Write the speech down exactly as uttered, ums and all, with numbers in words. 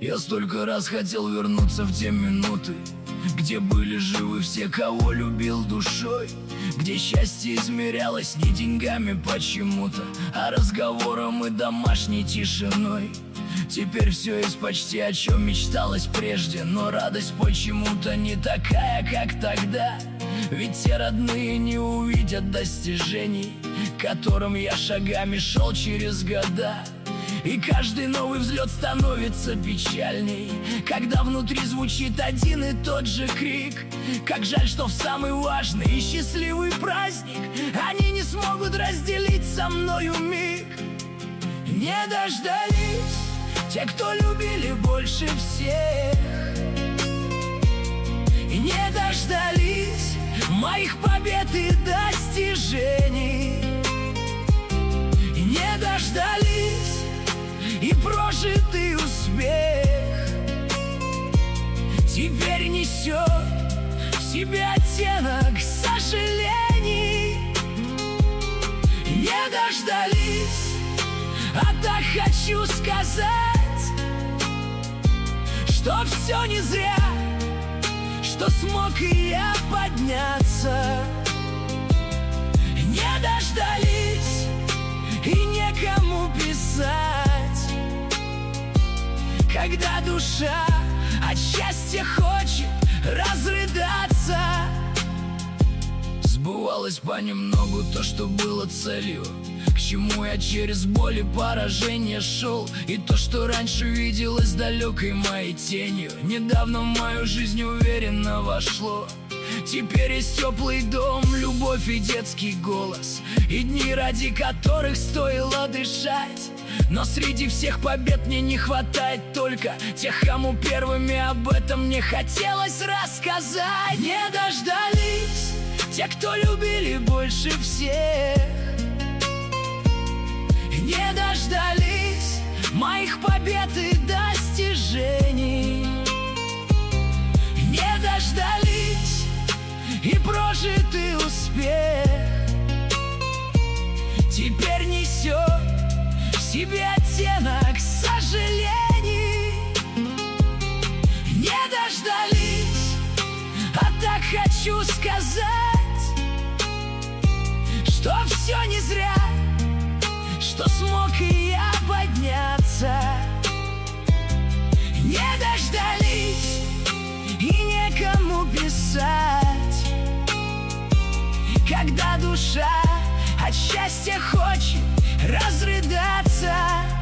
Я столько раз хотел вернуться в те минуты, где были живы все, кого любил душой, где счастье измерялось не деньгами почему-то, а разговором и домашней тишиной. Теперь все есть почти, о чем мечталось прежде, но радость почему-то не такая, как тогда. Ведь те родные не увидят достижений, к которым я шагами шел через года. И каждый новый взлет становится печальней, когда внутри звучит один и тот же крик. Как жаль, что в самый важный и счастливый праздник они не смогут разделить со мною миг. Не дождались те, кто любили больше всех, и не дождались моих побед и достижений, и не дождались и прожитый успех теперь несет в себе оттенок сожалений. Не дождались, а так хочу сказать, что все не зря, что смог и я подняться. Не дождались и некому писать, когда душа от счастья хочет разрыдаться. Сбывалось понемногу то, что было целью, к чему я через боль и поражение шел. И то, что раньше виделось далекой моей тенью, недавно в мою жизнь уверенно вошло. Теперь есть теплый дом, любовь и детский голос, и дни, ради которых стоило дышать. Но среди всех побед мне не хватает только тех, кому первыми об этом не хотелось рассказать. Не дождались те, кто любили больше всех, не дождались моих побед и достижений, не дождались и прожитый успех теперь несет в себе оттенок сожалений. Не дождались, а так хочу сказать, что все не зря, что смог и я подняться. Не дождались и некому писать, когда душа от счастья хочет разрыдаться.